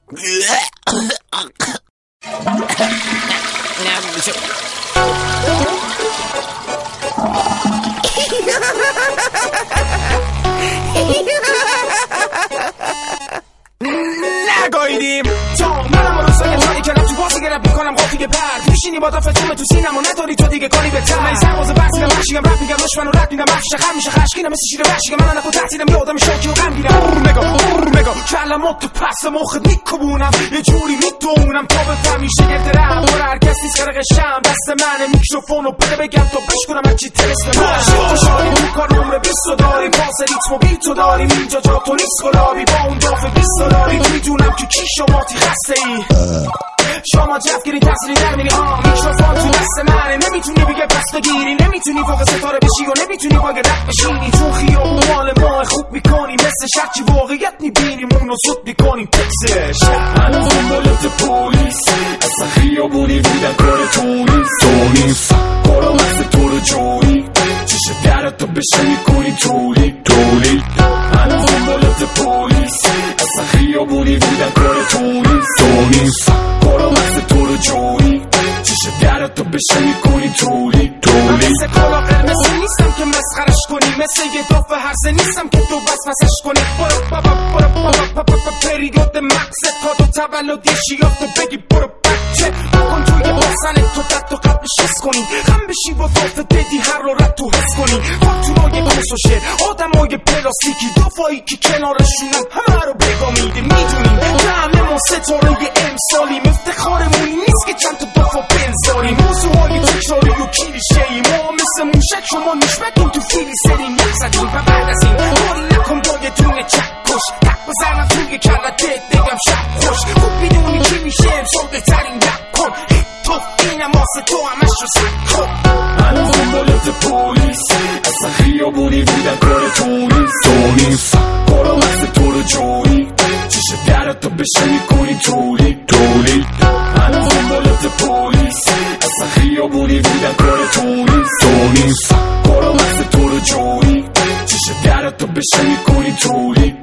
نگاهیدیم تا منم رو سایم هایی که رب تو بازی که رب میکنم قافیه برد میشینی با دافتومه تو سینم و نداری تو دیگه کاری بهتر من سرباز برسیدم وحشیم رپ میگم دشمن و رد میدم مفشه خم میشه خشکینم مثل شیر وحشی که من نفو تحتیدم یه آدم شاکی و غمگینم نگاه کلمات تو پس مخت میکبونم یه جوری میدونم تا بفهمی شگرد رپ برای هر کس نیست خرق شم دست منه میکروفونو بده بگم تا بشکنم هرچی ترس به من تو شاری اون کار عمر 20 داریم واسه ریتم و بیتو داریم اینجا جا تو نیست گلابی با اون دافه 20 داریم میدونم که کی شماتی خسته ای شما جفگیری تحصیلی در میری میکروفون تو دست منه نمیتونی بگه پس بگیری نمیتونی فوق ستاره بشی و نمیتونی باگه رد بشینی چون خیابون مال ما خوب میکنی مثل شرچی واقعیت میبینیم اونو زود میکنیم تکسش هنوز دنبالت پولیس اصلا خیابونی بودن کار تو نیست کارا مثل تو رو جوری چشم درتو بشه میکنی تولی هنوز دنبالت پولیس اصلا خیابونی بودن کار تو نیست کارا مثل تو رو جوری چشم درتو بشه میکنی تولی من مثل کالا قرمزی نیستم که مسخرش کنی مثل یه دافه هرزه نیستم که تو وسوسش کنی برو پریود مقصد تا تو تولدی شیافت بگی برو بچه بکن توی باسن تو دد تو قبل شیست کنی خم بشی با دافه بدی هر رو رد تو حس کنی فاکتورای کس و شعر آدمای پلاستیکی دافایی که کنارشونم همه رو بگا میده میدونیم همه ما ستاره امسالیم افتخارمونی نیست که چند تا دافا بنز داریم موضوعهای تکراری و کلیشه‌ای ما مثل موشک شما نشمکیم تو فیلی سریم یک زدیم و بعد از این کاری نکن با یه دونه چکش تک بزنم توی کلت بگم شب خوش خوب میدونی کی میشه امسال بهترین رپ کن تو اینم واسه تو همش رو سک کن هنوز دنبالت پولیس اصلا خیابونی بودن کار تو نیست کارا مثل تو رو جوری چشم درتو بشه میکنی تولی هنوز دنبالت پولیس اصلا خیابونی بودن کار تو نیست کارا مثل تو رو جوری چشم درتو بشه میکنی تولی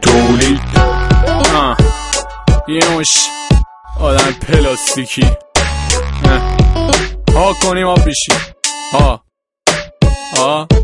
یه مش آدم پلاستیکی ها کنیم آب بیشیم ها